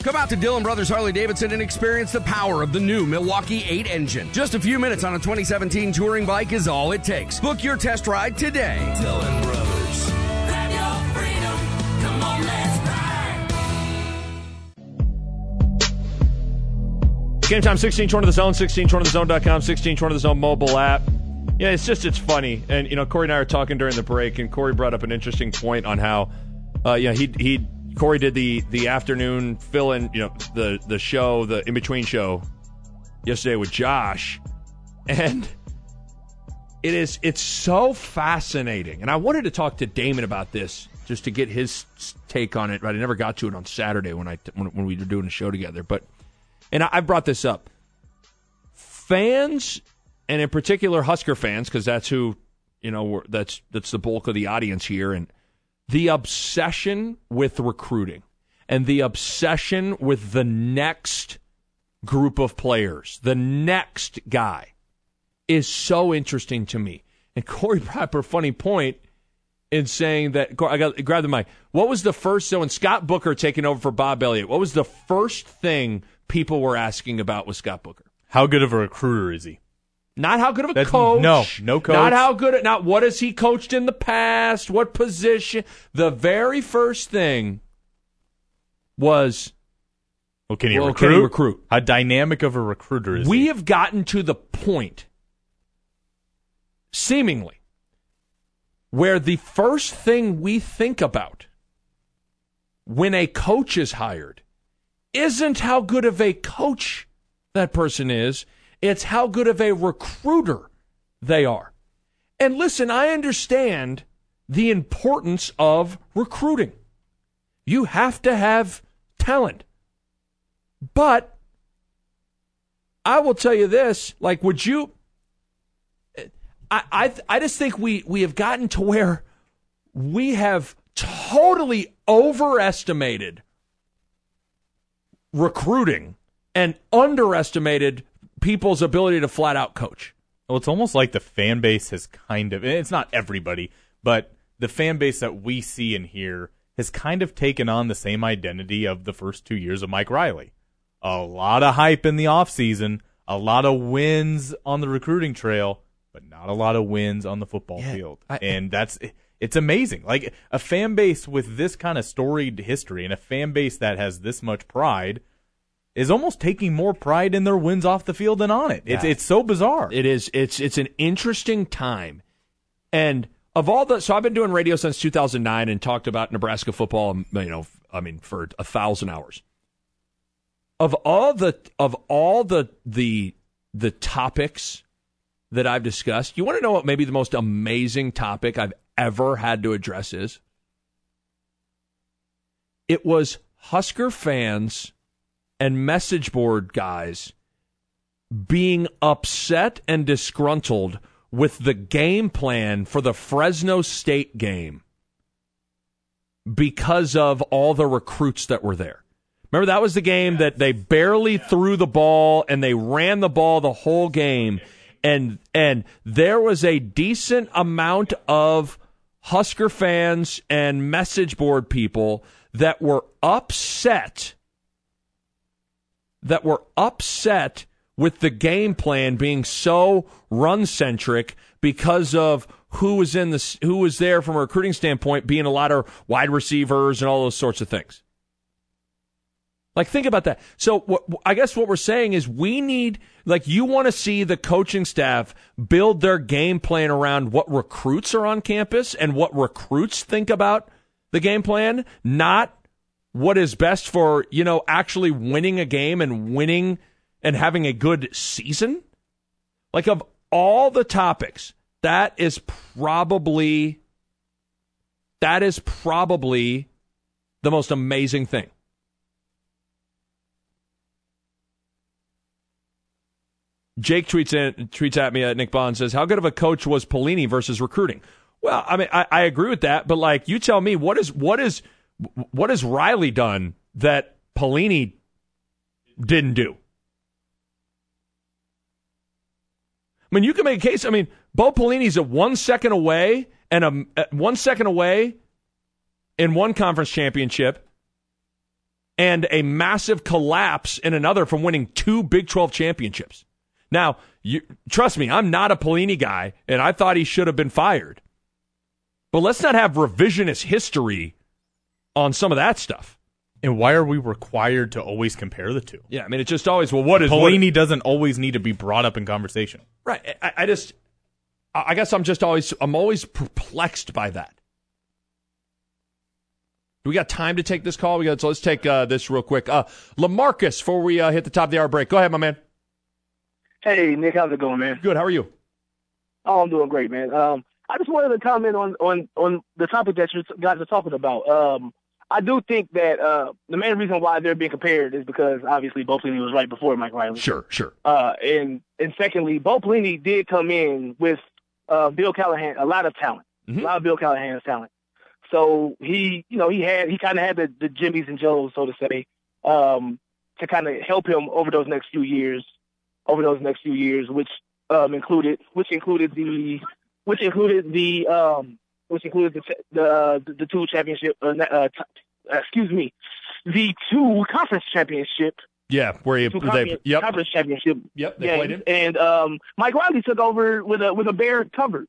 Come out to Dillon Brothers Harley-Davidson and experience the power of the new Milwaukee 8 engine. Just a few minutes on a 2017 touring bike is all it takes. Book your test ride today. Dillon Brothers. Grab your freedom. Come on, let's ride. Game time, 1620 The Zone, 1620thezone.com, 1620 The Zone mobile app. Yeah, it's funny. And, Corey and I were talking during the break, and Corey brought up an interesting point on how, Corey did the afternoon fill-in, the show, the in-between show yesterday with Josh. And it's so fascinating. And I wanted to talk to Damon about this just to get his take on it. But I never got to it on Saturday when we were doing a show together. And I brought this up. Fans, and in particular Husker fans, because that's who, that's the bulk of the audience here, and the obsession with recruiting and the obsession with the next group of players, the next guy, is so interesting to me. And Corey brought up a funny point in saying that, I grabbed the mic. What was the first, so when Scott Booker taking over for Bob Elliott, what was the first thing people were asking about with Scott Booker? How good of a recruiter is he? Not how good of a coach. No coach. Not how good. Not what has he coached in the past. What position. The very first thing was, well, can he recruit? How dynamic of a recruiter is he? We have gotten to the point, seemingly, where the first thing we think about when a coach is hired isn't how good of a coach that person is. It's how good of a recruiter they are. And listen, I understand the importance of recruiting. You have to have talent. But I will tell you this, would you... I just think we have gotten to where we have totally overestimated recruiting and underestimated people's ability to flat out coach. Well, it's almost like the fan base has kind of, and it's not everybody, but the fan base that we see and hear has kind of taken on the same identity of the first 2 years of Mike Riley. A lot of hype in the offseason, a lot of wins on the recruiting trail, but not a lot of wins on the football field. And it's amazing. Like, a fan base with this kind of storied history and a fan base that has this much pride is almost taking more pride in their wins off the field than on it. It's so bizarre. It is. It's an interesting time. And of all so I've been doing radio since 2009 and talked about Nebraska football, for 1,000 hours. Of all the topics that I've discussed, you want to know what maybe the most amazing topic I've ever had to address is? It was Husker fans and message board guys being upset and disgruntled with the game plan for the Fresno State game because of all the recruits that were there. Remember, that was the game that they barely threw the ball and they ran the ball the whole game. And there was a decent amount of Husker fans and message board people that were upset with the game plan being so run-centric because of who was there from a recruiting standpoint, being a lot of wide receivers and all those sorts of things. Think about that. So I guess what we're saying is we need, you want to see the coaching staff build their game plan around what recruits are on campus and what recruits think about the game plan, not what is best for, actually winning a game and winning and having a good season. Of all the topics, that is probably the most amazing thing. Jake tweets at me, Nick Bond says, how good of a coach was Pelini versus recruiting? Well, I agree with that, but you tell me, what has Riley done that Pelini didn't do? You can make a case. Bo Pelini's at 1 second away and 1 second away in one conference championship and a massive collapse in another from winning 2 Big 12 championships. Now, trust me, I'm not a Pelini guy, and I thought he should have been fired. But let's not have revisionist history on some of that stuff. And why are we required to always compare the two? Yeah, I mean, it's just always, well, what is... Pelini doesn't always need to be brought up in conversation. Right. I guess I'm always perplexed by that. Do we got time to take this call? So let's take this real quick. LaMarcus, before we hit the top of the hour break. Go ahead, my man. Hey, Nick, how's it going, man? Good. How are you? Oh, I'm doing great, man. I just wanted to comment on the topic that you guys are talking about. I do think that the main reason why they're being compared is because obviously Bo Pelini was right before Mike Riley. Sure. And secondly, Bo Pelini did come in with Bill Callahan, a lot of talent, a lot of Bill Callahan's talent. So he kind of had the Jimmies and Joes, so to say, to kind of help him over those next few years, which included the 2 championship, the 2 conference championship. Yeah, where conference championship. Yep, they played him. And Mike Riley took over with a bare cupboard.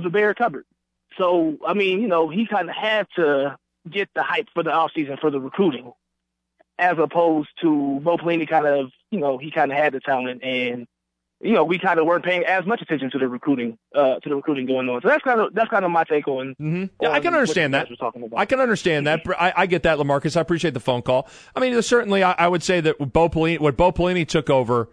So I mean, he kind of had to get the hype for the offseason for the recruiting, as opposed to Bo Pelini he kind of had the talent, and we kind of weren't paying as much attention to the recruiting going on. So that's kind of my take on. Mm-hmm. Yeah, I can understand that. I can understand that. I get that, LaMarcus. I appreciate the phone call. I mean, certainly, I would say that what Bo Pelini took over,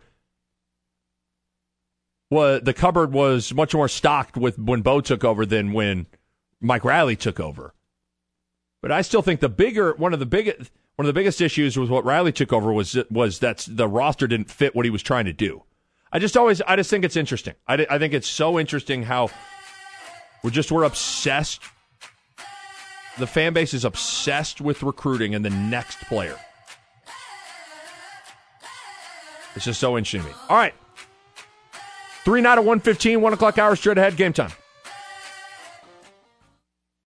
the cupboard was much more stocked when Bo took over than when Mike Riley took over. But I still think one of the biggest issues with what Riley took over was that the roster didn't fit what he was trying to do. I just think it's interesting. I think it's so interesting how we're obsessed. The fan base is obsessed with recruiting and the next player. It's just so interesting to me. All right. 3 now to 1:15, 1 o'clock hour straight ahead, game time.